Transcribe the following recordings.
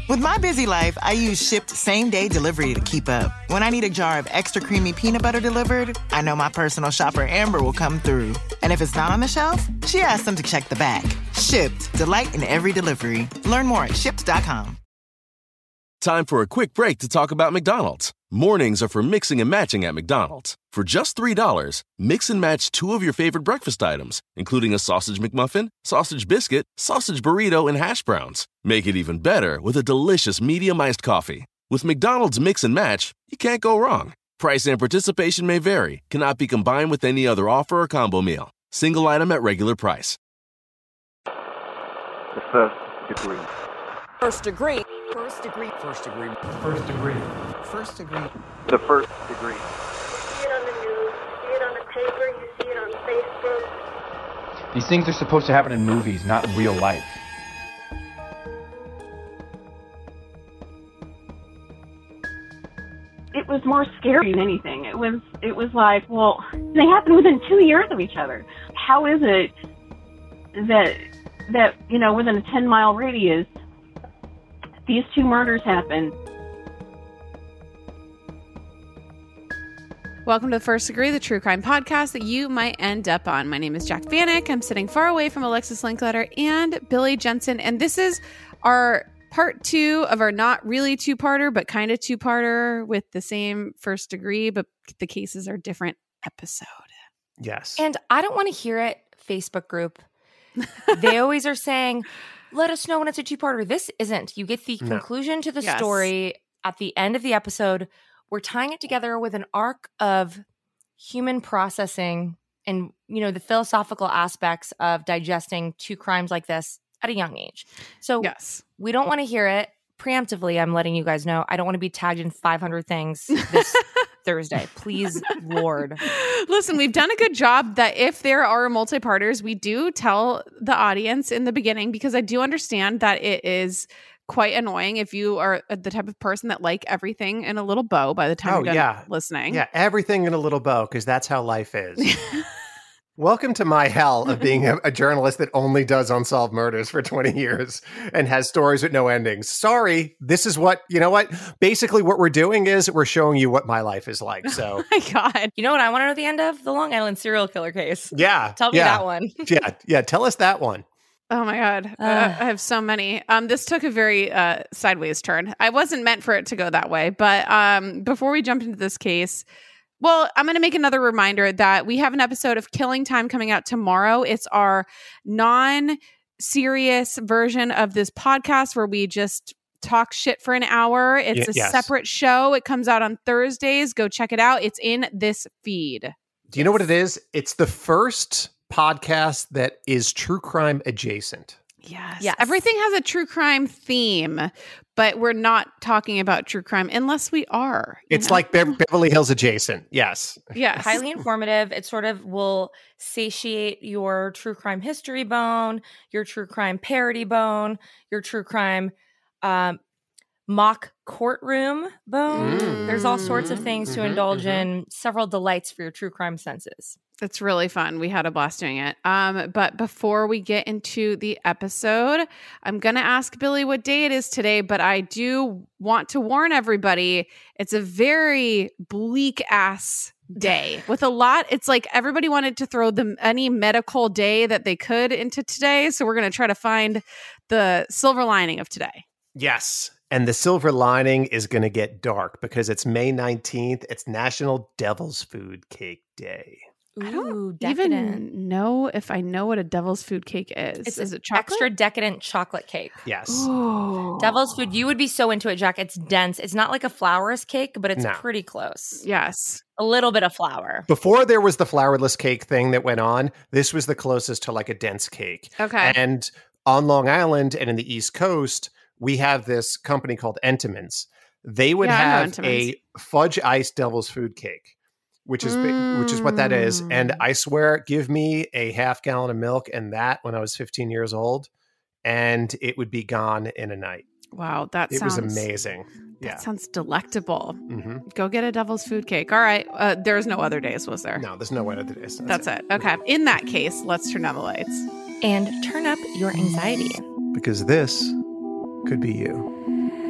With my busy life, I use Shipt same-day delivery to keep up. When I need a jar of extra creamy peanut butter delivered, I know my personal shopper Amber will come through. And if it's not on the shelf, she asks them to check the back. Shipt, delight in every delivery. Learn more at Shipt.com. Time for a quick break to talk about McDonald's. Mornings are for mixing and matching at McDonald's. For just $3, mix and match 2 of your favorite breakfast items, including a sausage McMuffin, sausage biscuit, sausage burrito, and hash browns. Make it even better with a delicious medium iced coffee. With McDonald's Mix and Match, you can't go wrong. Price and participation may vary. Cannot be combined with any other offer or combo meal. Single item at regular price. The first degree. First degree. First degree. First degree. First degree. First degree. The first degree. You see it on the news, you see it on the paper, you see it on Facebook. These things are supposed to happen in movies, not in real life. It was more scary than anything. It was like, well, they happened within 2 years of each other. How is it that within a 10-mile radius, these 2 murders happened? Welcome to First Degree, the true crime podcast that you might end up on. My name is Jac Vanek. I'm sitting far away from Alexis Linkletter and Billy Jensen, and this is our part 2 of our not really two-parter, but kind of two-parter with the same first degree, but the cases are different episode. Yes. And I don't want to hear it, Facebook group. They always are saying, let us know when it's a two-parter. This isn't. You get the conclusion to the story at the end of the episode. We're tying it together with an arc of human processing and, the philosophical aspects of digesting 2 crimes like this at a young age. So we don't want to hear it. Preemptively, I'm letting you guys know. I don't want to be tagged in 500 things this Thursday. Please, Lord. Listen, we've done a good job that if there are multi-parters, we do tell the audience in the beginning, because I do understand that it is quite annoying if you are the type of person that like everything in a little bow by the time you're done listening. Yeah, everything in a little bow, because that's how life is. Welcome to my hell of being a journalist that only does unsolved murders for 20 years and has stories with no endings. Sorry, this is what, basically what we're doing is we're showing you what my life is like. So, oh my God. You know what I want to know the end of? The Long Island serial killer case. Yeah. Tell me that one. Yeah. Tell us that one. Oh my God. I have so many. This took a very sideways turn. I wasn't meant for it to go that way. But before we jump into this case, well, I'm going to make another reminder that we have an episode of Killing Time coming out tomorrow. It's our non-serious version of this podcast where we just talk shit for an hour. It's a separate show. It comes out on Thursdays. Go check it out. It's in this feed. Do you know what it is? It's the first podcast that is true crime adjacent. Yes. Everything has a true crime theme, but we're not talking about true crime unless we are. It's like Beverly Hills adjacent. Yes. Yes. Highly informative. It sort of will satiate your true crime history bone, your true crime parody bone, your true crime mock courtroom bone. There's all sorts of things to indulge in, several delights for your true crime senses. It's really fun. We had a blast doing it. But before we get into the episode, I'm going to ask Billy what day it is today, but I do want to warn everybody, it's a very bleak ass day with a lot. It's like everybody wanted to throw any medical day that they could into today. So we're going to try to find the silver lining of today. Yes. And the silver lining is going to get dark because it's May 19th. It's National Devil's Food Cake Day. I don't even know if I know what a devil's food cake is. Is it chocolate? Extra decadent chocolate cake. Yes. Ooh. Devil's food. You would be so into it, Jack. It's dense. It's not like a flourless cake, but it's pretty close. Yes. A little bit of flour. Before there was the flourless cake thing that went on, this was the closest to like a dense cake. Okay. And on Long Island and in the East Coast, we have this company called Entenmann's. They would have a fudge iced devil's food cake. Which is what that is. And I swear, give me a half gallon of milk and that when I was 15 years old, and it would be gone in a night. Wow, it was amazing. That sounds delectable. Mm-hmm. Go get a devil's food cake. All right. There's no other days, was there? No, there's no other days. That's it. Okay. In that case, let's turn down the lights. And turn up your anxiety. Because this could be you.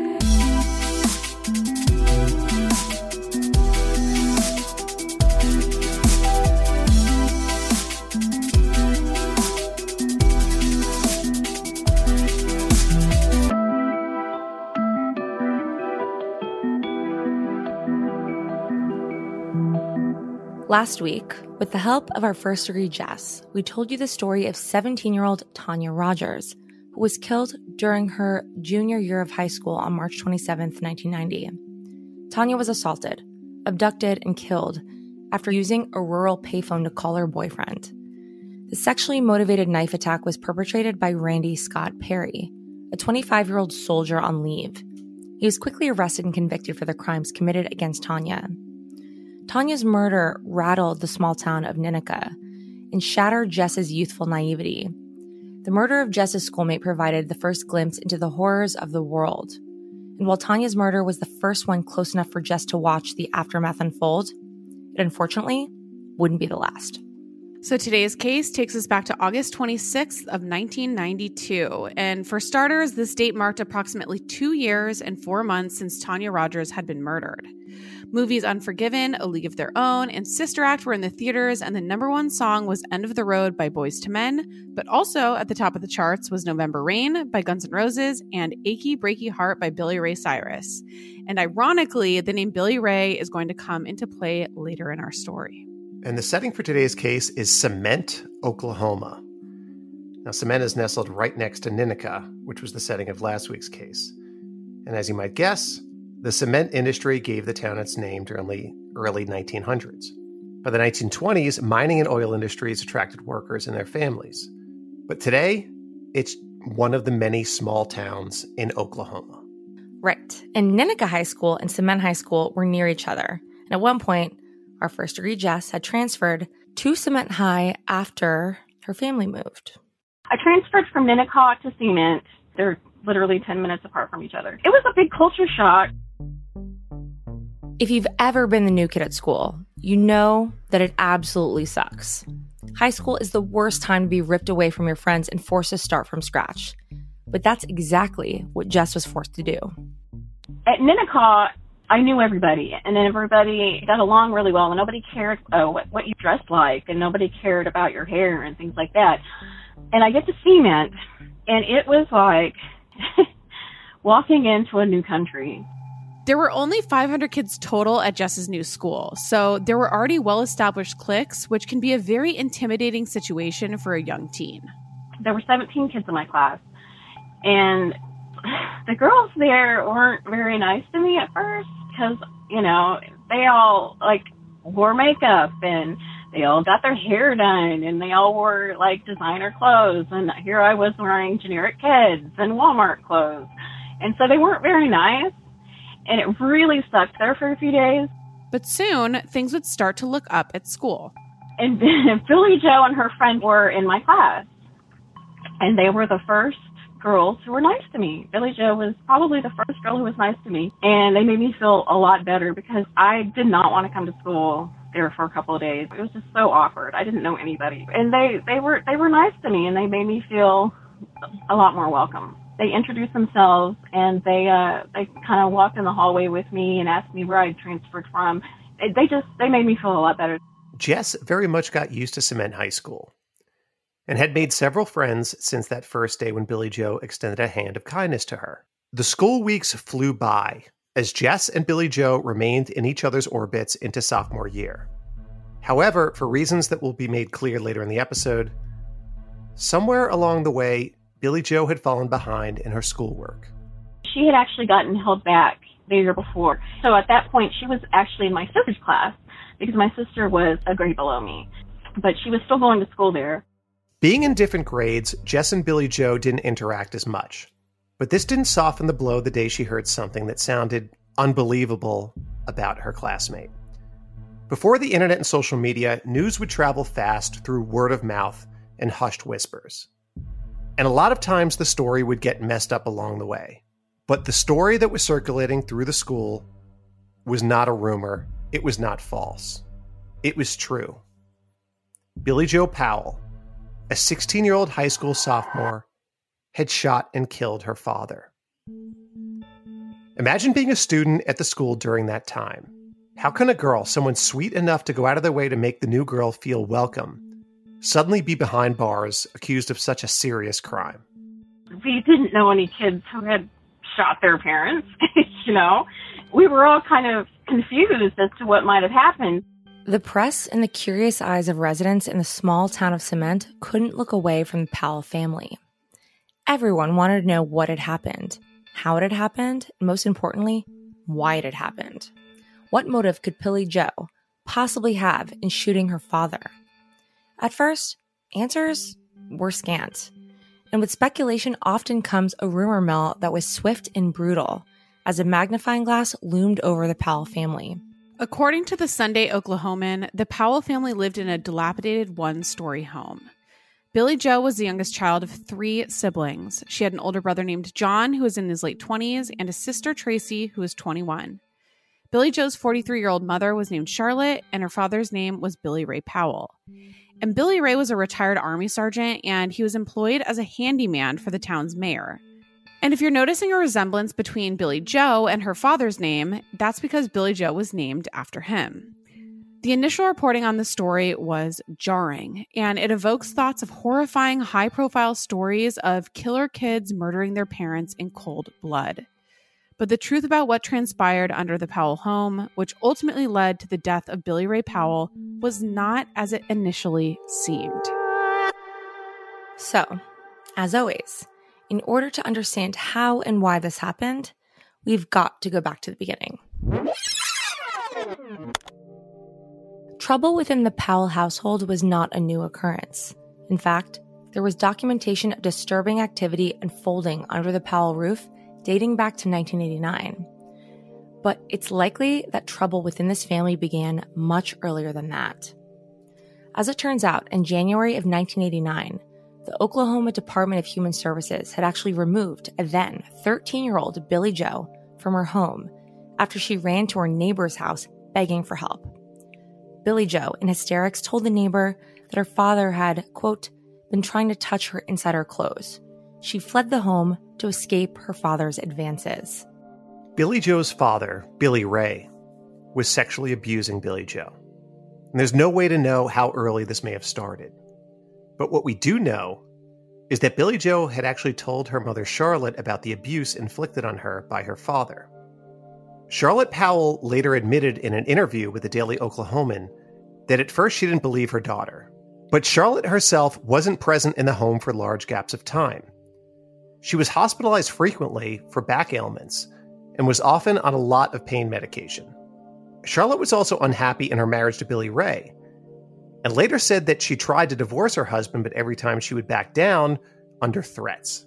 Last week, with the help of our first-degree Jess, we told you the story of 17-year-old Tanya Rogers, who was killed during her junior year of high school on March 27, 1990. Tanya was assaulted, abducted, and killed after using a rural payphone to call her boyfriend. The sexually motivated knife attack was perpetrated by Randy Scott Perry, a 25-year-old soldier on leave. He was quickly arrested and convicted for the crimes committed against Tanya. Tanya's murder rattled the small town of Ninica and shattered Jess's youthful naivety. The murder of Jess's schoolmate provided the first glimpse into the horrors of the world. And while Tanya's murder was the first one close enough for Jess to watch the aftermath unfold, it unfortunately wouldn't be the last. So today's case takes us back to August 26th of 1992. And for starters, this date marked approximately 2 years and 4 months since Tanya Rogers had been murdered. Movies Unforgiven, A League of Their Own, and Sister Act were in the theaters, and the number one song was End of the Road by Boyz II Men. But also at the top of the charts was November Rain by Guns N' Roses and Achy Breaky Heart by Billy Ray Cyrus. And ironically, the name Billy Ray is going to come into play later in our story. And the setting for today's case is Cement, Oklahoma. Now, Cement is nestled right next to Ninica, which was the setting of last week's case. And as you might guess, the cement industry gave the town its name during the early 1900s. By the 1920s, mining and oil industries attracted workers and their families. But today, it's one of the many small towns in Oklahoma. Right. And Ninica High School and Cement High School were near each other. And at one point, our first-degree Jess had transferred to Cement High after her family moved. I transferred from Ninica to Cement. They're literally 10 minutes apart from each other. It was a big culture shock. If you've ever been the new kid at school, you know that it absolutely sucks. High school is the worst time to be ripped away from your friends and forced to start from scratch. But that's exactly what Jess was forced to do. At Ninica, I knew everybody, and everybody got along really well, and nobody cared what you dressed like, and nobody cared about your hair and things like that. And I get to Cement, and it was like walking into a new country. There were only 500 kids total at Jess's new school, so there were already well-established cliques, which can be a very intimidating situation for a young teen. There were 17 kids in my class, and the girls there weren't very nice to me at first because, you know, they all, wore makeup and they all got their hair done and they all wore, designer clothes. And here I was wearing generic Keds and Walmart clothes. And so they weren't very nice. And it really sucked there for a few days. But soon, things would start to look up at school. And Billy Joe and her friend were in my class. And they were the first girls who were nice to me. Billy Joe was probably the first girl who was nice to me. And they made me feel a lot better because I did not want to come to school there for a couple of days. It was just so awkward. I didn't know anybody. And they were nice to me, and they made me feel a lot more welcome. They introduced themselves, and they kind of walked in the hallway with me and asked me where I transferred from. They made me feel a lot better. Jess very much got used to Cement High School and had made several friends since that first day when Billy Joe extended a hand of kindness to her. The school weeks flew by as Jess and Billy Joe remained in each other's orbits into sophomore year. However, for reasons that will be made clear later in the episode, somewhere along the way, Billy Joe had fallen behind in her schoolwork. She had actually gotten held back the year before. So at that point, she was actually in my sister's class because my sister was a grade below me. But she was still going to school there. Being in different grades, Jess and Billy Joe didn't interact as much. But this didn't soften the blow the day she heard something that sounded unbelievable about her classmate. Before the internet and social media, news would travel fast through word of mouth and hushed whispers. And a lot of times the story would get messed up along the way. But the story that was circulating through the school was not a rumor. It was not false. It was true. Billy Joe Powell, a 16-year-old high school sophomore, had shot and killed her father. Imagine being a student at the school during that time. How can a girl, someone sweet enough to go out of their way to make the new girl feel welcome, suddenly be behind bars accused of such a serious crime? We didn't know any kids who had shot their parents, you know. We were all kind of confused as to what might have happened. The press and the curious eyes of residents in the small town of Cement couldn't look away from the Powell family. Everyone wanted to know what had happened, how it had happened, and most importantly, why it had happened. What motive could Billie Jo possibly have in shooting her father? At first, answers were scant. And with speculation often comes a rumor mill that was swift and brutal, as a magnifying glass loomed over the Powell family. According to the Sunday Oklahoman, the Powell family lived in a dilapidated one-story home. Billie Jo was the youngest child of 3 siblings. She had an older brother named John, who was in his late 20s, and a sister, Tracy, who was 21. Billie Jo's 43-year-old mother was named Charlotte, and her father's name was Billy Ray Powell. And Billy Ray was a retired Army sergeant, and he was employed as a handyman for the town's mayor. And if you're noticing a resemblance between Billie Jo and her father's name, that's because Billie Jo was named after him. The initial reporting on the story was jarring, and it evokes thoughts of horrifying high-profile stories of killer kids murdering their parents in cold blood. But the truth about what transpired under the Powell home, which ultimately led to the death of Billy Ray Powell, was not as it initially seemed. So, as always, in order to understand how and why this happened, we've got to go back to the beginning. Trouble within the Powell household was not a new occurrence. In fact, there was documentation of disturbing activity unfolding under the Powell roof dating back to 1989. But it's likely that trouble within this family began much earlier than that. As it turns out, in January of 1989, the Oklahoma Department of Human Services had actually removed a then 13-year-old Billie Jo from her home after she ran to her neighbor's house begging for help. Billie Jo, in hysterics, told the neighbor that her father had, quote, been trying to touch her inside her clothes. She fled the home to escape her father's advances. Billie Jo's father, Billy Ray, was sexually abusing Billie Jo. And there's no way to know how early this may have started. But what we do know is that Billie Jo had actually told her mother Charlotte about the abuse inflicted on her by her father. Charlotte Powell later admitted in an interview with the Daily Oklahoman that at first she didn't believe her daughter. But Charlotte herself wasn't present in the home for large gaps of time. She was hospitalized frequently for back ailments and was often on a lot of pain medication. Charlotte was also unhappy in her marriage to Billy Ray, and later said that she tried to divorce her husband, but every time she would back down under threats.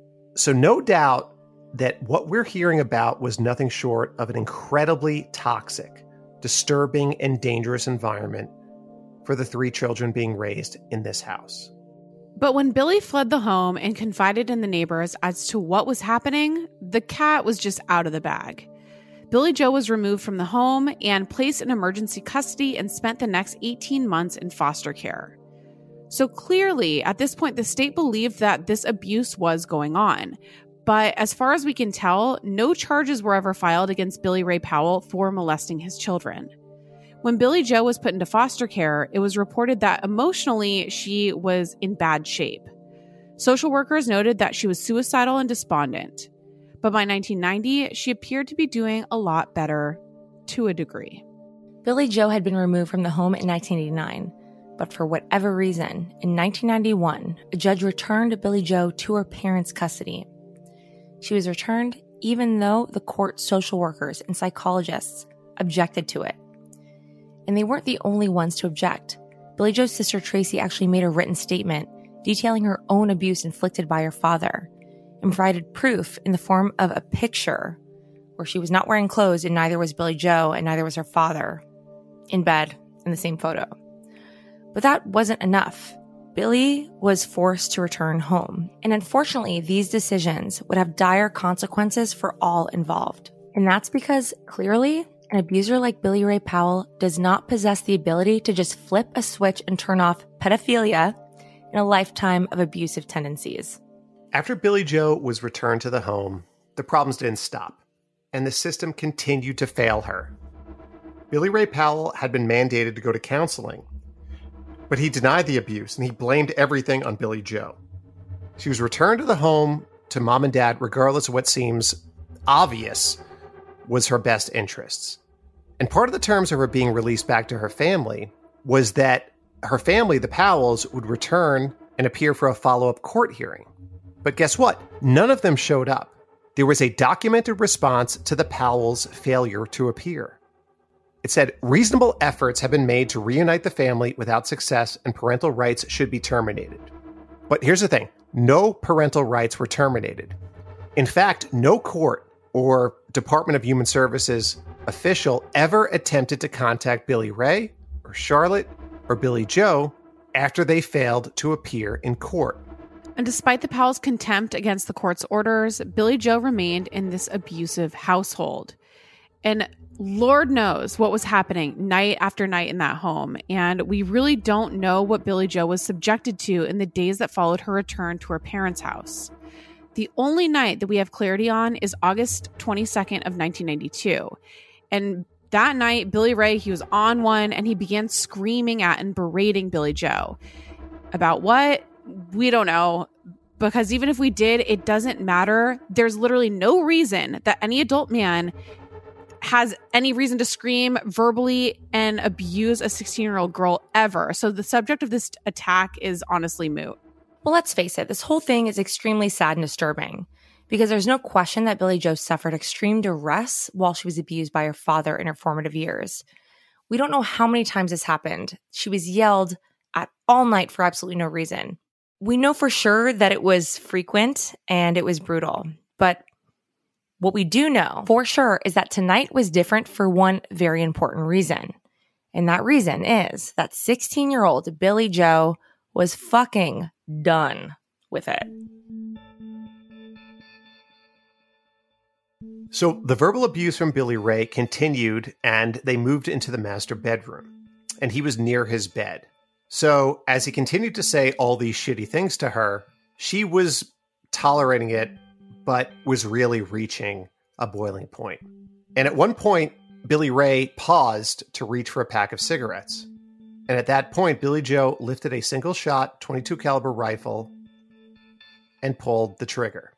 So no doubt that what we're hearing about was nothing short of an incredibly toxic, disturbing, and dangerous environment for the 3 children being raised in this house. But when Billy fled the home and confided in the neighbors as to what was happening, the cat was just out of the bag. Billie Jo was removed from the home and placed in emergency custody and spent the next 18 months in foster care. So clearly, at this point, the state believed that this abuse was going on. But as far as we can tell, no charges were ever filed against Billy Ray Powell for molesting his children. When Billie Jo was put into foster care, it was reported that emotionally she was in bad shape. Social workers noted that she was suicidal and despondent. But by 1990, she appeared to be doing a lot better, to a degree. Billie Jo had been removed from the home in 1989, but for whatever reason, in 1991, a judge returned Billie Jo to her parents' custody. She was returned even though the court's social workers and psychologists objected to it. And they weren't the only ones to object. Billie Jo's sister Tracy actually made a written statement detailing her own abuse inflicted by her father and provided proof in the form of a picture where she was not wearing clothes and neither was Billie Jo and neither was her father in bed in the same photo. But that wasn't enough. Billie was forced to return home. And unfortunately, these decisions would have dire consequences for all involved. And that's because clearly, an abuser like Billy Ray Powell does not possess the ability to just flip a switch and turn off pedophilia in a lifetime of abusive tendencies. After Billie Jo was returned to the home, the problems didn't stop, and the system continued to fail her. Billy Ray Powell had been mandated to go to counseling, but he denied the abuse and he blamed everything on Billie Jo. She was returned to the home to mom and dad, regardless of what seems obvious was her best interests. And part of the terms of her being released back to her family was that her family, the Powells, would return and appear for a follow-up court hearing. But guess what? None of them showed up. There was a documented response to the Powells' failure to appear. It said, reasonable efforts have been made to reunite the family without success, and parental rights should be terminated. But here's the thing. No parental rights were terminated. In fact, no court or Department of Human Services official ever attempted to contact Billy Ray or Charlotte or Billy Joe after they failed to appear in court. And despite the Powells' contempt against the court's orders, Billy Joe remained in this abusive household. And Lord knows what was happening night after night in that home. And we really don't know what Billy Joe was subjected to in the days that followed her return to her parents' house. The only night that we have clarity on is August 22nd of 1992. And that night, Billy Ray, he was on one and he began screaming at and berating Billy Joe. About what? We don't know, because even if we did, it doesn't matter. There's literally no reason that any adult man has any reason to scream verbally and abuse a 16-year-old girl ever. So the subject of this attack is honestly moot. Well, let's face it, this whole thing is extremely sad and disturbing, because there's no question that Billy Joe suffered extreme duress while she was abused by her father in her formative years. We don't know how many times this happened. She was yelled at all night for absolutely no reason. We know for sure that it was frequent and it was brutal, but what we do know for sure is that tonight was different for one very important reason. And that reason is that 16-year-old Billy Joe was fucking done with it. So the verbal abuse from Billy Ray continued, and they moved into the master bedroom, and he was near his bed. So as he continued to say all these shitty things to her, she was tolerating it, but was really reaching a boiling point. And at one point, Billy Ray paused to reach for a pack of cigarettes. And at that point, Billy Joe lifted a single-shot .22 caliber rifle and pulled the trigger.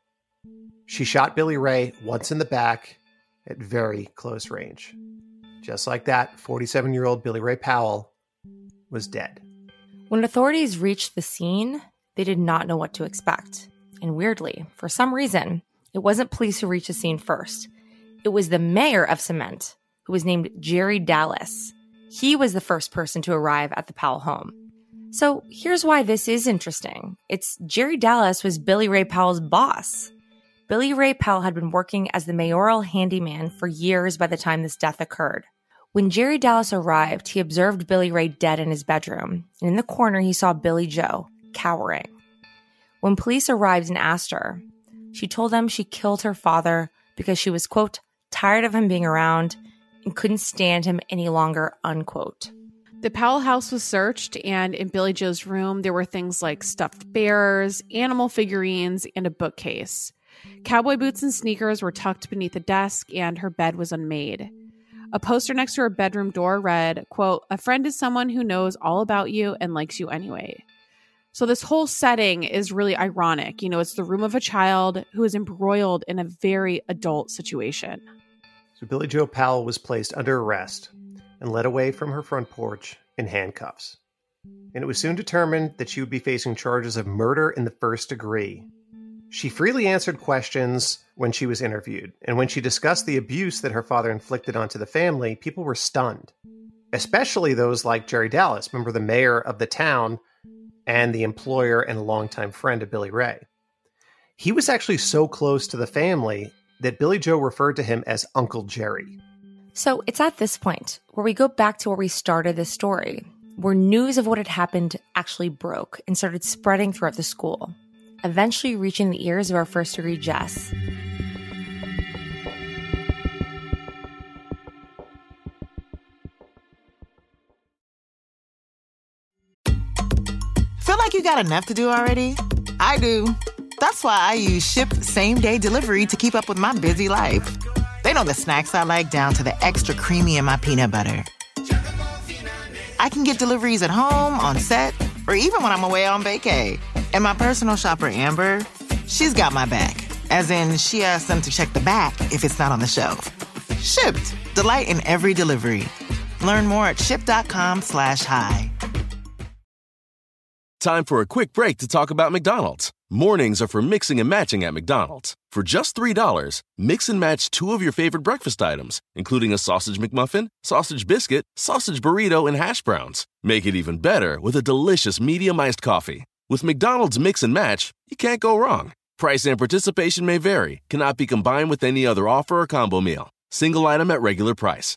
She shot Billy Ray once in the back at very close range. Just like that, 47-year-old Billy Ray Powell was dead. When authorities reached the scene, they did not know what to expect. And weirdly, for some reason, it wasn't police who reached the scene first. It was the mayor of Cement, who was named Jerry Dallas. He was the first person to arrive at the Powell home. So here's why this is interesting. Jerry Dallas was Billy Ray Powell's boss. Billy Ray Powell had been working as the mayoral handyman for years by the time this death occurred. When Jerry Dallas arrived, he observed Billy Ray dead in his bedroom, and in the corner he saw Billy Joe, cowering. When police arrived and asked her, she told them she killed her father because she was, quote, tired of him being around and couldn't stand him any longer, unquote. The Powell house was searched, and in Billy Joe's room, there were things like stuffed bears, animal figurines, and a bookcase. Cowboy boots and sneakers were tucked beneath a desk, and her bed was unmade. A poster next to her bedroom door read, quote, a friend is someone who knows all about you and likes you anyway. So this whole setting is really ironic. You know, it's the room of a child who is embroiled in a very adult situation. So Billy Joe Powell was placed under arrest and led away from her front porch in handcuffs. And it was soon determined that she would be facing charges of murder in the first degree. She freely answered questions when she was interviewed, and when she discussed the abuse that her father inflicted onto the family, people were stunned, especially those like Jerry Dallas, remember the mayor of the town and the employer and a longtime friend of Billy Ray. He was actually so close to the family that Billy Joe referred to him as Uncle Jerry. So it's at this point where we go back to where we started this story, where news of what had happened actually broke and started spreading throughout the school, eventually reaching the ears of our first-degree Jess. Feel like you got enough to do already? I do. That's why I use Shipt same-day delivery to keep up with my busy life. They know the snacks I like down to the extra creamy in my peanut butter. I can get deliveries at home, on set, or even when I'm away on vacay. And my personal shopper, Amber, she's got my back. As in, she asked them to check the back if it's not on the shelf. Shipt. Delight in every delivery. Learn more at ship.com/hi. Time for a quick break to talk about McDonald's. Mornings are for mixing and matching at McDonald's. For just $3, mix and match 2 of your favorite breakfast items, including a sausage McMuffin, sausage biscuit, sausage burrito, and hash browns. Make it even better with a delicious medium iced coffee. With McDonald's Mix and Match, you can't go wrong. Price and participation may vary. Cannot be combined with any other offer or combo meal. Single item at regular price.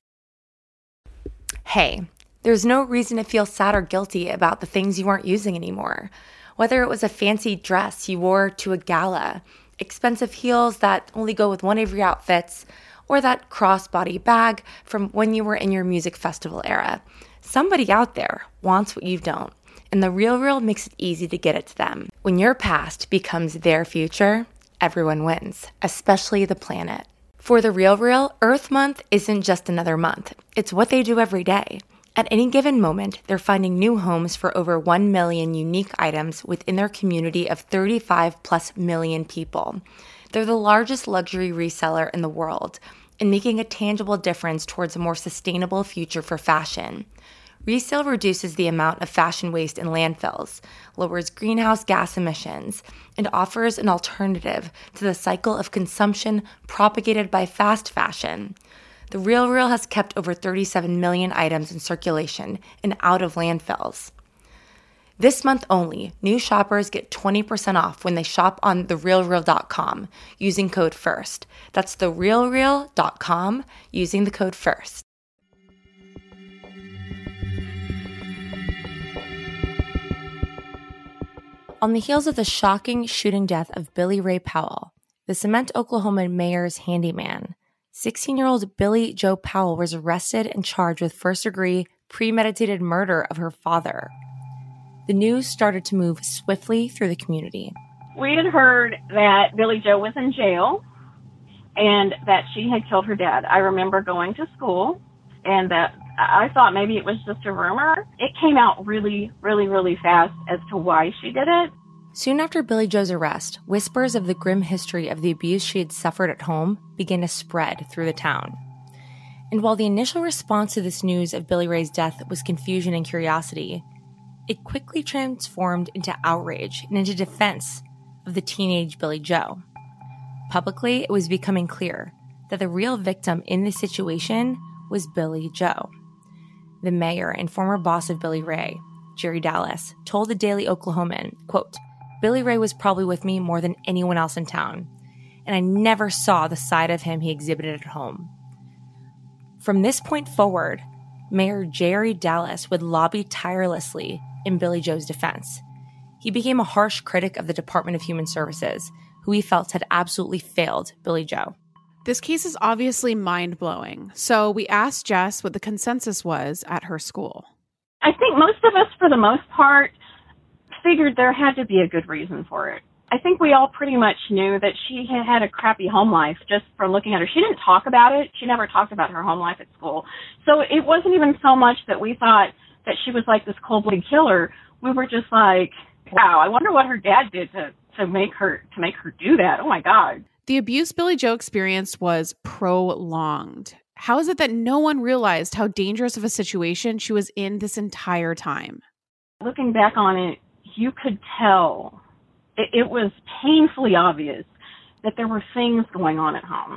Hey, there's no reason to feel sad or guilty about the things you aren't using anymore. Whether it was a fancy dress you wore to a gala, expensive heels that only go with one of your outfits, or that crossbody bag from when you were in your music festival era. Somebody out there wants what you don't, and The RealReal makes it easy to get it to them. When your past becomes their future, everyone wins, especially the planet. For The RealReal, Earth Month isn't just another month. It's what they do every day. At any given moment, they're finding new homes for over 1 million unique items within their community of 35+ million people. They're the largest luxury reseller in the world and making a tangible difference towards a more sustainable future for fashion. Resale reduces the amount of fashion waste in landfills, lowers greenhouse gas emissions, and offers an alternative to the cycle of consumption propagated by fast fashion. The RealReal has kept over 37 million items in circulation and out of landfills. This month only, new shoppers get 20% off when they shop on therealreal.com using code FIRST. That's therealreal.com using the code FIRST. On the heels of the shocking shooting death of Billy Ray Powell, the Cement, Oklahoma mayor's handyman, 16-year-old Billie Jo Powell was arrested and charged with first-degree premeditated murder of her father. The news started to move swiftly through the community. We had heard that Billie Jo was in jail and that she had killed her dad. I remember going to school and that I thought maybe it was just a rumor. It came out really, really, really fast as to why she did it. Soon after Billie Jo's arrest, whispers of the grim history of the abuse she had suffered at home began to spread through the town. And while the initial response to this news of Billy Ray's death was confusion and curiosity, it quickly transformed into outrage and into defense of the teenage Billie Jo. Publicly, it was becoming clear that the real victim in this situation was Billie Jo. The mayor and former boss of Billy Ray, Jerry Dallas, told the Daily Oklahoman, quote, "Billy Ray was probably with me more than anyone else in town, and I never saw the side of him he exhibited at home." From this point forward, Mayor Jerry Dallas would lobby tirelessly in Billie Jo's defense. He became a harsh critic of the Department of Human Services, who he felt had absolutely failed Billie Jo. This case is obviously mind-blowing, so we asked Jess what the consensus was at her school. I think most of us, for the most part, figured there had to be a good reason for it. I think we all pretty much knew that she had had a crappy home life just from looking at her. She didn't talk about it. She never talked about her home life at school. So it wasn't even so much that we thought that she was like this cold-blooded killer. We were just like, wow, I wonder what her dad did to make her do that. Oh my God. The abuse Billie Jo experienced was prolonged. How is it that no one realized how dangerous of a situation she was in this entire time? Looking back on it, you could tell, it was painfully obvious that there were things going on at home.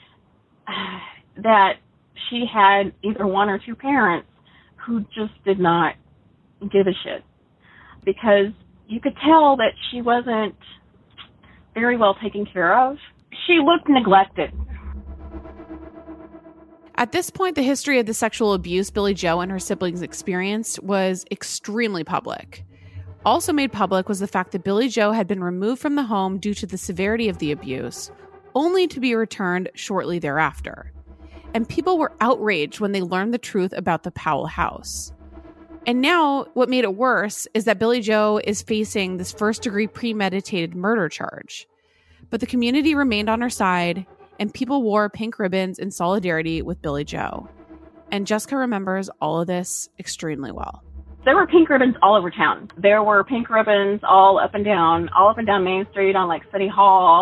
That she had either one or two parents who just did not give a shit. Because you could tell that she wasn't very well taken care of. She looked neglected. At this point, the history of the sexual abuse Billie Jo and her siblings experienced was extremely public. Also made public was the fact that Billie Jo had been removed from the home due to the severity of the abuse, only to be returned shortly thereafter. And people were outraged when they learned the truth about the Powell house. And now, what made it worse is that Billie Jo is facing this first-degree premeditated murder charge. But the community remained on her side, and people wore pink ribbons in solidarity with Billie Jo. And Jessica remembers all of this extremely well. There were pink ribbons all over town. There were pink ribbons all up and down Main Street on like City Hall.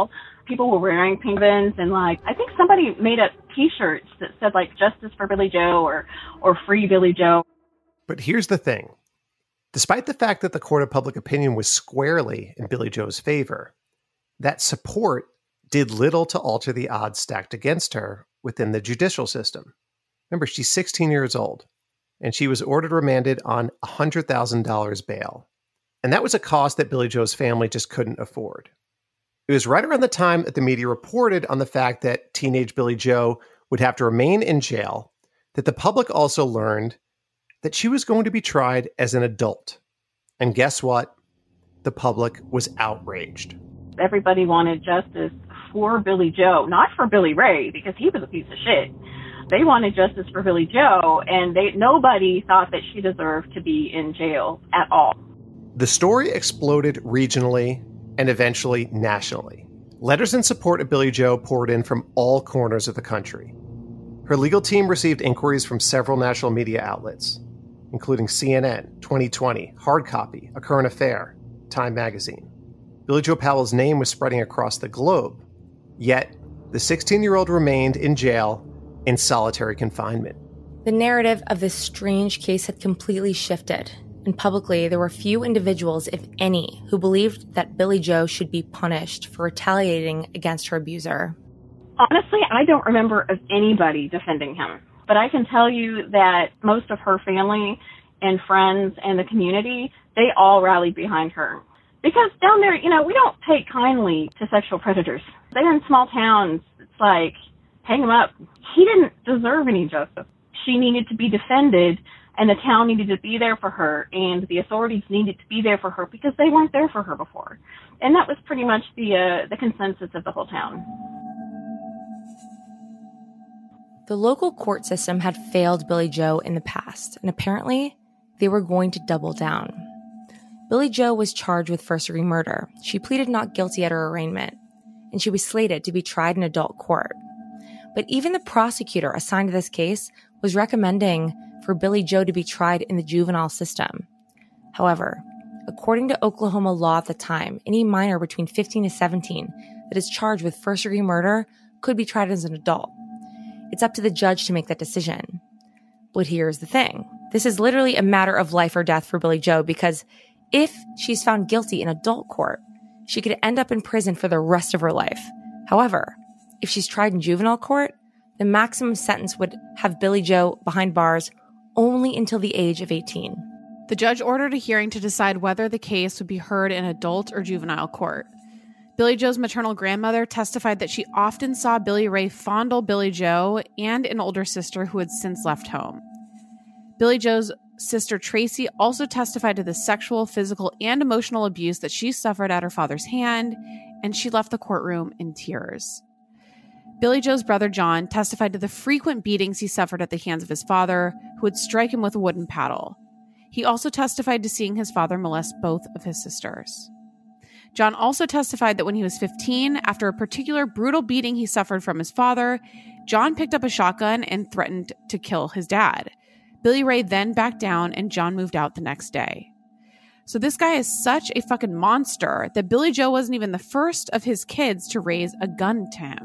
People were wearing pink ribbons, and like I think somebody made up T-shirts that said like "Justice for Billy Joe" or "Free Billy Joe." But here's the thing: despite the fact that the court of public opinion was squarely in Billy Joe's favor, that support did little to alter the odds stacked against her within the judicial system. Remember, she's 16 years old, and she was ordered remanded on $100,000 bail. And that was a cost that Billy Joe's family just couldn't afford. It was right around the time that the media reported on the fact that teenage Billy Joe would have to remain in jail that the public also learned that she was going to be tried as an adult. And guess what? The public was outraged. Everybody wanted justice for Billy Joe, not for Billy Ray, because he was a piece of shit. They wanted justice for Billy Joe, and nobody thought that she deserved to be in jail at all. The story exploded regionally and eventually nationally. Letters in support of Billy Joe poured in from all corners of the country. Her legal team received inquiries from several national media outlets, including CNN, 2020, Hard Copy, A Current Affair, Time Magazine. Billy Joe Powell's name was spreading across the globe, yet the 16-year-old remained in jail in solitary confinement. The narrative of this strange case had completely shifted, and publicly there were few individuals, if any, who believed that Billy Joe should be punished for retaliating against her abuser. Honestly, I don't remember of anybody defending him, but I can tell you that most of her family and friends and the community, they all rallied behind her. Because down there, we don't take kindly to sexual predators. They're in small towns. It's like, hang him up. He didn't deserve any justice. She needed to be defended, and the town needed to be there for her, and the authorities needed to be there for her because they weren't there for her before. And that was pretty much the consensus of the whole town. The local court system had failed Billy Joe in the past, and apparently they were going to double down. Billy Joe was charged with first-degree murder. She pleaded not guilty at her arraignment, and she was slated to be tried in adult court. But even the prosecutor assigned to this case was recommending for Billy Joe to be tried in the juvenile system. However, according to Oklahoma law at the time, any minor between 15 and 17 that is charged with first-degree murder could be tried as an adult. It's up to the judge to make that decision. But here's the thing. This is literally a matter of life or death for Billy Joe, because if she's found guilty in adult court, she could end up in prison for the rest of her life. However, if she's tried in juvenile court, the maximum sentence would have Billy Joe behind bars only until the age of 18. The judge ordered a hearing to decide whether the case would be heard in adult or juvenile court. Billy Joe's maternal grandmother testified that she often saw Billy Ray fondle Billy Joe and an older sister who had since left home. Billy Joe's sister Tracy also testified to the sexual, physical, and emotional abuse that she suffered at her father's hand, and she left the courtroom in tears. Billy Joe's brother John testified to the frequent beatings he suffered at the hands of his father, who would strike him with a wooden paddle. He also testified to seeing his father molest both of his sisters. John also testified that when he was 15, after a particular brutal beating he suffered from his father, John picked up a shotgun and threatened to kill his dad. Billy Ray then backed down, and John moved out the next day. So this guy is such a fucking monster that Billy Joe wasn't even the first of his kids to raise a gun to him.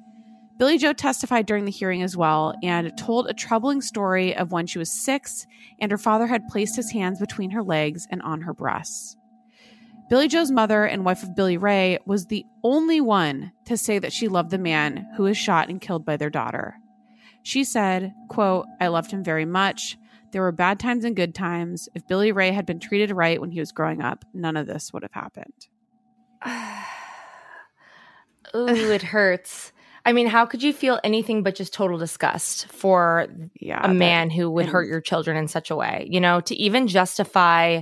Billy Joe testified during the hearing as well and told a troubling story of when she was 6 and her father had placed his hands between her legs and on her breasts. Billy Joe's mother and wife of Billy Ray was the only one to say that she loved the man who was shot and killed by their daughter. She said, quote, "I loved him very much. There were bad times and good times. If Billy Ray had been treated right when he was growing up, none of this would have happened." Ooh, it hurts. I mean, how could you feel anything but just total disgust for a man who would hurt your children in such a way? You know, to even justify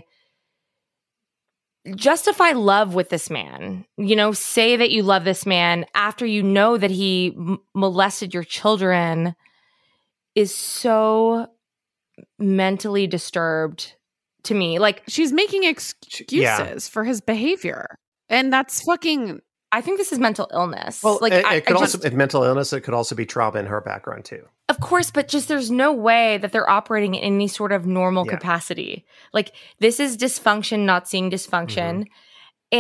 love with this man, you know, say that you love this man after you know that he molested your children is so mentally disturbed to me. Like, she's making excuses for his behavior. And that's fucking... I think this is mental illness. Well, like it could also be mental illness. It could also be trauma in her background too. Of course, but just there's no way that they're operating in any sort of normal capacity. Like, this is dysfunction, not seeing dysfunction. Mm-hmm. And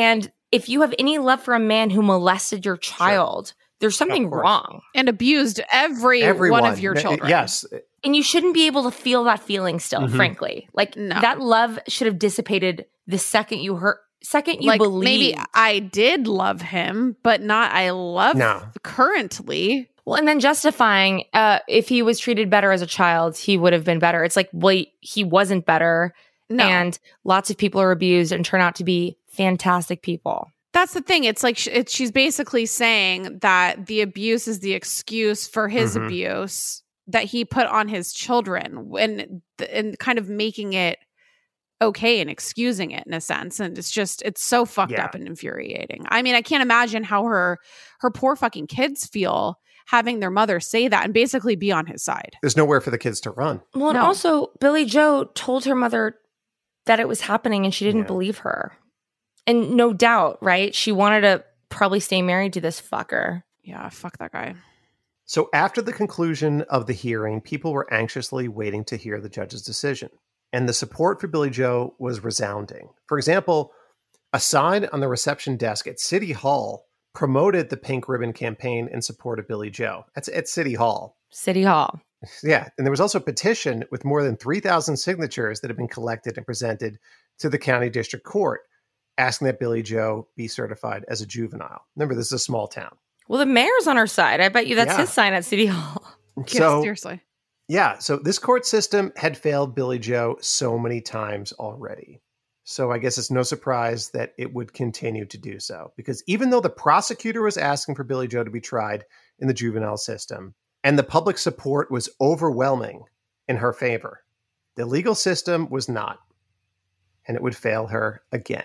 if you have any love for a man who molested your child, there's something wrong. And abused everyone. One of your children. Yes. And you shouldn't be able to feel that feeling still, frankly. Like, that love should have dissipated the second you believe. Maybe I did love him, but not I love currently. Well, and then justifying if he was treated better as a child, he would have been better. It's like, well, he wasn't better. No. And lots of people are abused and turn out to be fantastic people. That's the thing. It's like she's basically saying that the abuse is the excuse for his abuse that he put on his children, and kind of making it okay and excusing it in a sense. And it's so fucked up and infuriating. I mean, I can't imagine how her poor fucking kids feel having their mother say that and basically be on his side. There's nowhere for the kids to run. Well, and also Billie Joe told her mother that it was happening and she didn't believe her. And no doubt, right? She wanted to probably stay married to this fucker. Yeah, fuck that guy. So after the conclusion of the hearing, people were anxiously waiting to hear the judge's decision. And the support for Billie Joe was resounding. For example, a sign on the reception desk at City Hall promoted the Pink Ribbon campaign in support of Billie Joe. That's at City Hall. City Hall. Yeah. And there was also a petition with more than 3,000 signatures that had been collected and presented to the county district court, asking that Billie Joe be certified as a juvenile. Remember, this is a small town. Well, the mayor's on our side. I bet you that's his sign at City Hall. So, seriously. Yeah. So this court system had failed Billie Joe so many times already. So I guess it's no surprise that it would continue to do so. Because even though the prosecutor was asking for Billie Joe to be tried in the juvenile system, and the public support was overwhelming in her favor, the legal system was not. And it would fail her again.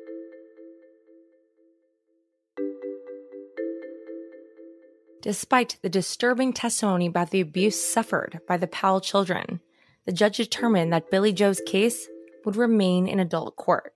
Despite the disturbing testimony about the abuse suffered by the Powell children, the judge determined that Billie Joe's case would remain in adult court.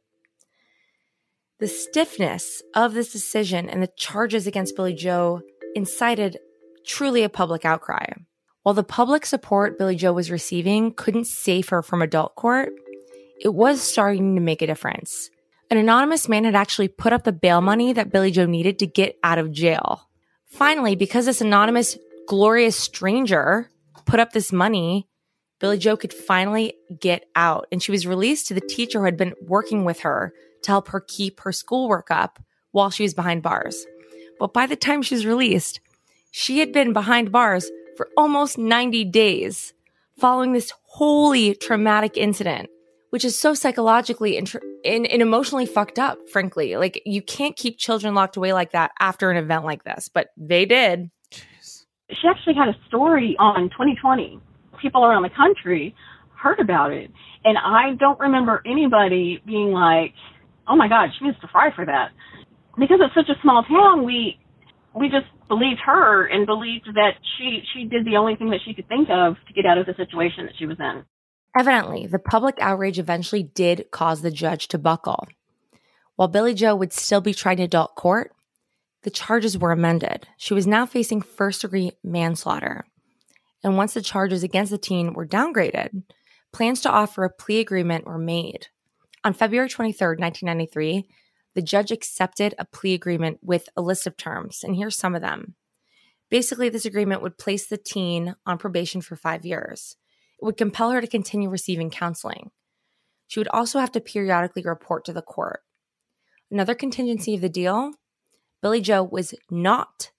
The stiffness of this decision and the charges against Billie Joe incited truly a public outcry. While the public support Billie Joe was receiving couldn't save her from adult court, it was starting to make a difference. An anonymous man had actually put up the bail money that Billie Joe needed to get out of jail. Finally, because this anonymous, glorious stranger put up this money, Billie Joe could finally get out, and she was released to the teacher who had been working with her to help her keep her schoolwork up while she was behind bars. But by the time she was released, she had been behind bars for almost 90 days following this wholly traumatic incident, which is so psychologically and emotionally fucked up, frankly. Like, you can't keep children locked away like that after an event like this, but they did. She actually had a story on 2020. People around the country heard about it, and I don't remember anybody being like, oh my God, she needs to fry for that. Because it's such a small town, we just believed her and believed that she did the only thing that she could think of to get out of the situation that she was in. Evidently, the public outrage eventually did cause the judge to buckle. While Billie Joe would still be tried in adult court, the charges were amended. She was now facing first-degree manslaughter. And once the charges against the teen were downgraded, plans to offer a plea agreement were made. On February 23rd, 1993, the judge accepted a plea agreement with a list of terms, and here's some of them. Basically, this agreement would place the teen on probation for 5 years. It would compel her to continue receiving counseling. She would also have to periodically report to the court. Another contingency of the deal, Billie Joe was not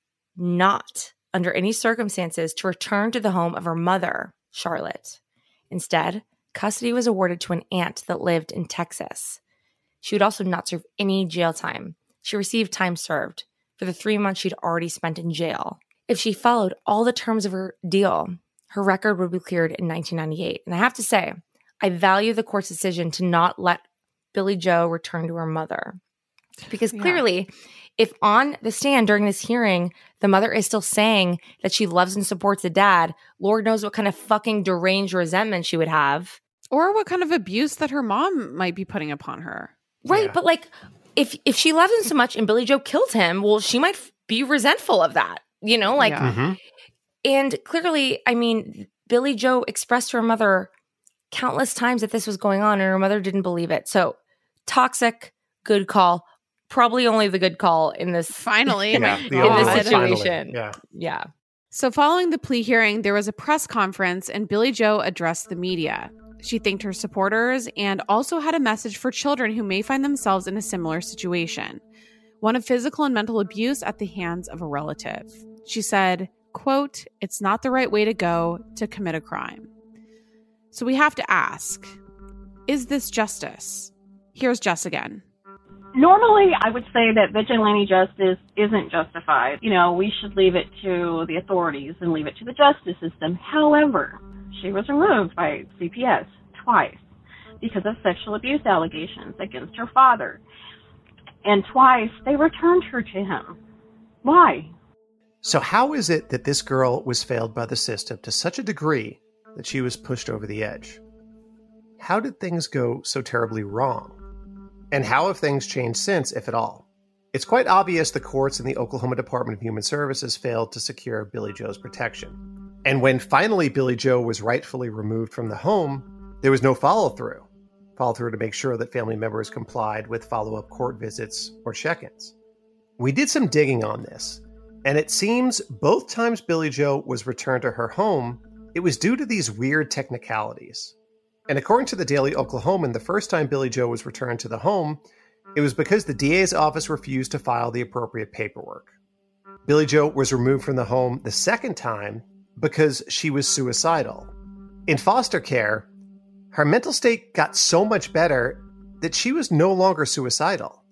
under any circumstances to return to the home of her mother, Charlotte. Instead, custody was awarded to an aunt that lived in Texas. She would also not serve any jail time. She received time served for the 3 months she'd already spent in jail. If she followed all the terms of her deal, her record would be cleared in 1998. And I have to say, I value the court's decision to not let Billie Joe return to her mother. Because clearly, if on the stand during this hearing, the mother is still saying that she loves and supports the dad, Lord knows what kind of fucking deranged resentment she would have. Or what kind of abuse that her mom might be putting upon her. Right, but like, if she loves him so much and Billie Joe killed him, well, she might be resentful of that, you know? Like, and clearly, I mean, Billie Joe expressed to her mother countless times that this was going on, and her mother didn't believe it. So, toxic, good call, probably only the good call in this. Finally. in this situation. Yeah. So following the plea hearing, there was a press conference and Billie Joe addressed the media. She thanked her supporters and also had a message for children who may find themselves in a similar situation, one of physical and mental abuse at the hands of a relative. She said, quote, "It's not the right way to go to commit a crime." So we have to ask, is this justice? Here's Jess again. Normally, I would say that vigilante justice isn't justified. You know, we should leave it to the authorities and leave it to the justice system. However, she was removed by CPS twice because of sexual abuse allegations against her father. And twice, they returned her to him. Why? So how is it that this girl was failed by the system to such a degree that she was pushed over the edge? How did things go so terribly wrong? And how have things changed since, if at all? It's quite obvious the courts and the Oklahoma Department of Human Services failed to secure Billie Joe's protection. And when finally Billie Joe was rightfully removed from the home, there was no follow-through to make sure that family members complied with follow-up court visits or check-ins. We did some digging on this, and it seems both times Billie Joe was returned to her home, it was due to these weird technicalities. And according to the Daily Oklahoman, the first time Billie Joe was returned to the home, it was because the DA's office refused to file the appropriate paperwork. Billie Joe was removed from the home the second time because she was suicidal. In foster care, her mental state got so much better that she was no longer suicidal.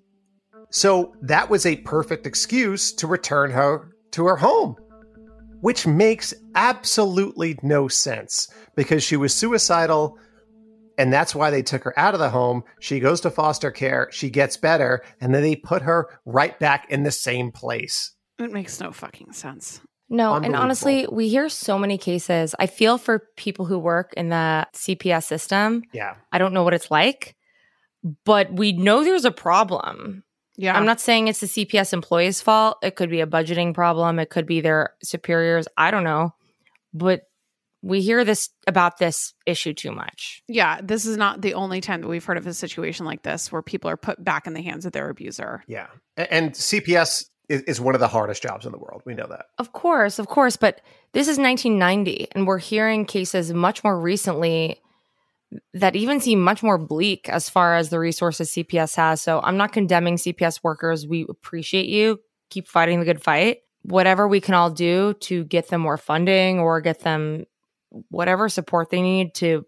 So that was a perfect excuse to return her to her home, which makes absolutely no sense because she was suicidal. And that's why they took her out of the home. She goes to foster care. She gets better. And then they put her right back in the same place. It makes no fucking sense. No, and honestly, we hear so many cases. I feel for people who work in the CPS system. Yeah. I don't know what it's like, but we know there's a problem. Yeah. I'm not saying it's the CPS employee's fault. It could be a budgeting problem. It could be their superiors. I don't know. But we hear about this issue too much. Yeah, this is not the only time that we've heard of a situation like this where people are put back in the hands of their abuser. Yeah. And CPS is one of the hardest jobs in the world. We know that. Of course. But this is 1990, and we're hearing cases much more recently that even seem much more bleak as far as the resources CPS has. So I'm not condemning CPS workers. We appreciate you. Keep fighting the good fight. Whatever we can all do to get them more funding or get them whatever support they need to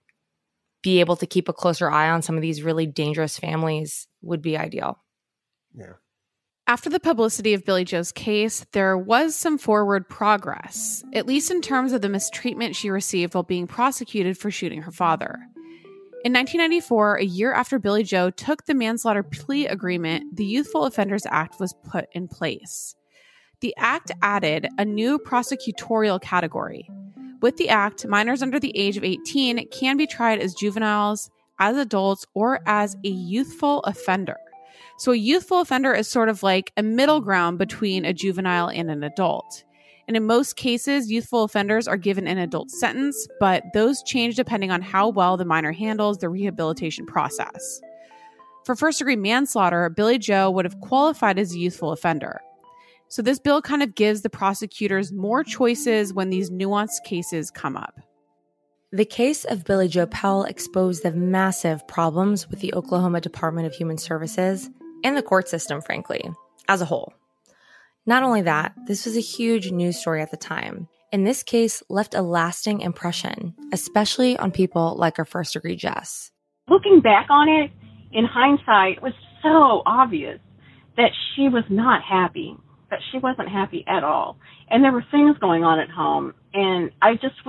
be able to keep a closer eye on some of these really dangerous families would be ideal. Yeah. After the publicity of Billie Joe's case, there was some forward progress, at least in terms of the mistreatment she received while being prosecuted for shooting her father. In 1994, a year after Billie Joe took the manslaughter plea agreement, the Youthful Offenders Act was put in place. The act added a new prosecutorial category. With the act, minors under the age of 18 can be tried as juveniles, as adults, or as a youthful offender. So a youthful offender is sort of like a middle ground between a juvenile and an adult. And in most cases, youthful offenders are given an adult sentence, but those change depending on how well the minor handles the rehabilitation process. For first-degree manslaughter, Billie Joe would have qualified as a youthful offender. So this bill kind of gives the prosecutors more choices when these nuanced cases come up. The case of Billie Joe Powell exposed the massive problems with the Oklahoma Department of Human Services and the court system, frankly, as a whole. Not only that, this was a huge news story at the time, and this case left a lasting impression, especially on people like our first-degree Jess. Looking back on it, in hindsight, it was so obvious that she was not happy, that she wasn't happy at all. And there were things going on at home, and I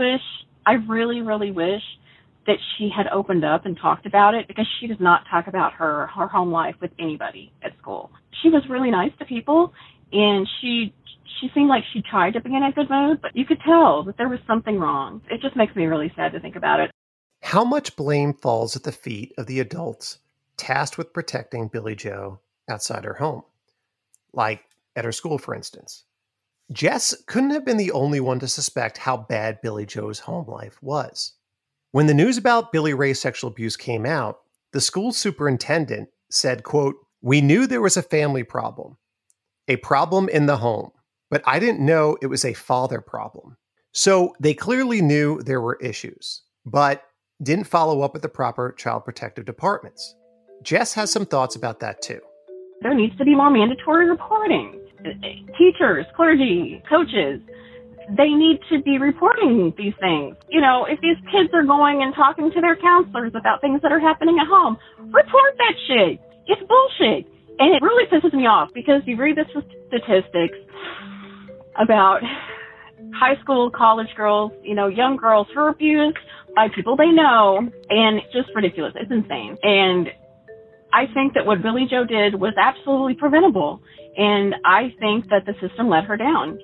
really, really wish that she had opened up and talked about it, because she does not talk about her home life with anybody at school. She was really nice to people, and she seemed like she tried to be in a good mood, but you could tell that there was something wrong. It just makes me really sad to think about it. How much blame falls at the feet of the adults tasked with protecting Billie Joe outside her home? Like at her school, for instance. Jess couldn't have been the only one to suspect how bad Billie Joe's home life was. When the news about Billie Ray's sexual abuse came out, the school superintendent said, quote, We knew there was a family problem, a problem in the home, but I didn't know it was a father problem. So they clearly knew there were issues, but didn't follow up with the proper child protective departments. Jess has some thoughts about that too. There needs to be more mandatory reporting. Teachers, clergy, coaches, they need to be reporting these things. You know, if these kids are going and talking to their counselors about things that are happening at home, report that shit. It's bullshit. And it really pisses me off because you read the statistics about high school, college girls, you know, young girls who are abused by people they know, and it's just ridiculous. It's insane. And I think that what Billie Joe did was absolutely preventable, and I think that the system let her down.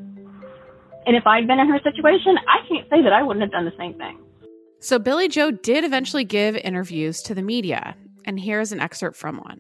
And if I'd been in her situation, I can't say that I wouldn't have done the same thing. So Billie Joe did eventually give interviews to the media, and here's an excerpt from one.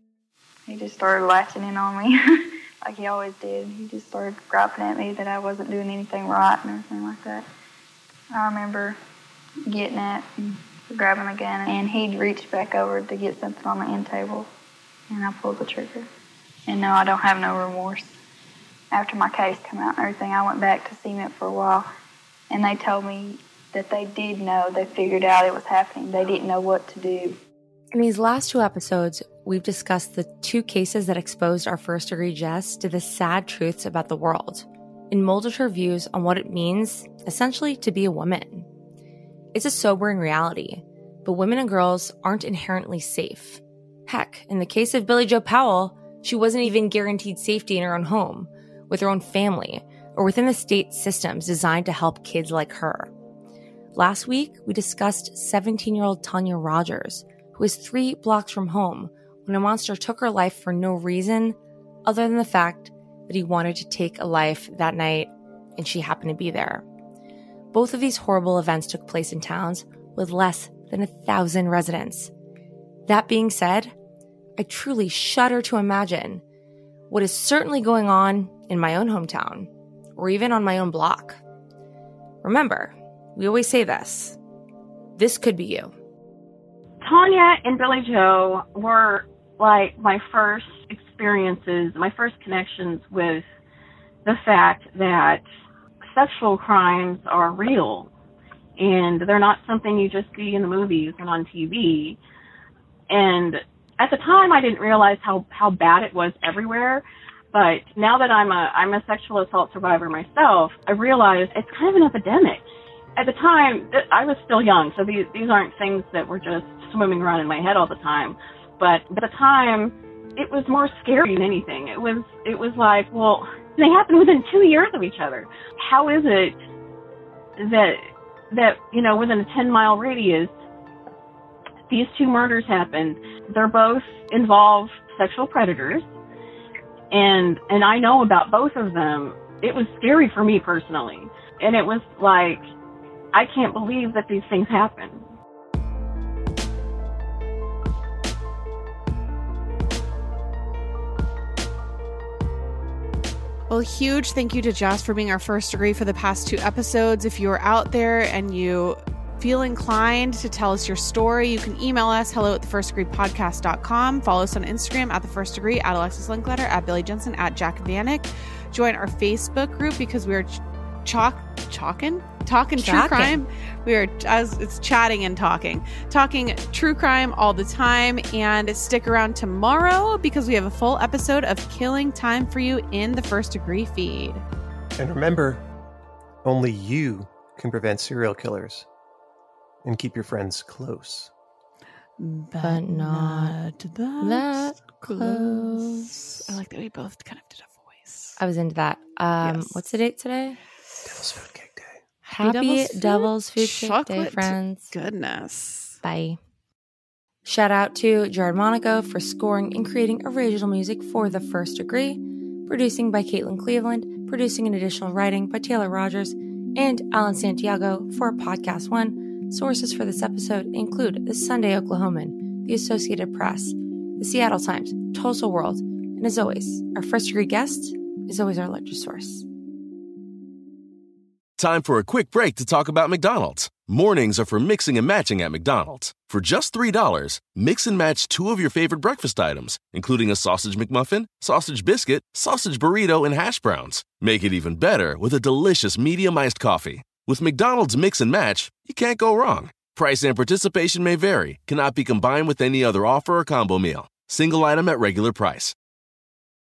He just started latching in on me like he always did. He just started griping at me that I wasn't doing anything right and everything like that. I remember getting at and grabbing the gun, and he'd reached back over to get something on the end table, and I pulled the trigger. And no, I don't have no remorse. After my case came out and everything, I went back to CMET for a while, and they told me that they did know. They figured out it was happening. They didn't know what to do. In these last two episodes, we've discussed the two cases that exposed our first-degree Jess to the sad truths about the world and molded her views on what it means, essentially, to be a woman. It's a sobering reality, but women and girls aren't inherently safe. Heck, in the case of Billie Joe Powell, she wasn't even guaranteed safety in her own home, with her own family, or within the state systems designed to help kids like her. Last week, we discussed 17-year-old Tanya Rogers, who was 3 blocks from home when a monster took her life for no reason other than the fact that he wanted to take a life that night and she happened to be there. Both of these horrible events took place in towns with less than 1,000 residents. That being said, I truly shudder to imagine what is certainly going on in my own hometown or even on my own block. Remember, we always say this. This could be you. Tanya and Billie Joe were like my first experiences, my first connections with the fact that sexual crimes are real and they're not something you just see in the movies and on TV. And at the time, I didn't realize how bad it was everywhere. But now that I'm a sexual assault survivor myself, I realize it's kind of an epidemic. At the time, I was still young, so these aren't things that were just swimming around in my head all the time. But at the time, it was more scary than anything. It was like, well, they happened within 2 years of each other. How is it that you know, within a 10-mile radius, these 2 murders happened? They're both involve sexual predators, and I know about both of them. It was scary for me personally, and it was like, I can't believe that these things happen. Well, huge thank you to Jess for being our first degree for the past 2 episodes. If you are out there and you feel inclined to tell us your story, you can email us, hello@thefirstdegreepodcast.com. Follow us on Instagram @thefirstdegree, @Alexis Linkletter, @Billy Jensen, @Jack Vanek. Join our Facebook group because we are talking true crime. We are, as it's chatting and talking true crime all the time. And stick around tomorrow because we have a full episode of Killing Time for you in the First Degree feed. And remember, only you can prevent serial killers. And keep your friends close. But not that close. I like that we both kind of did a voice. I was into that. Yes. What's the date today? Devil's Food Cake Day. Happy Devil's Food Cake Day, friends. Goodness. Bye. Shout out to Jared Monaco for scoring and creating original music for The First Degree, producing by Caitlin Cleveland, producing and additional writing by Taylor Rogers, and Alan Santiago for Podcast One. Sources for this episode include the Sunday Oklahoman, the Associated Press, the Seattle Times, Tulsa World, and as always, our first degree guest is always our largest source. Time for a quick break to talk about McDonald's. Mornings are for mixing and matching at McDonald's. For just $3, mix and match 2 of your favorite breakfast items, including a sausage McMuffin, sausage biscuit, sausage burrito, and hash browns. Make it even better with a delicious medium iced coffee. With McDonald's Mix and Match, you can't go wrong. Price and participation may vary. Cannot be combined with any other offer or combo meal. Single item at regular price.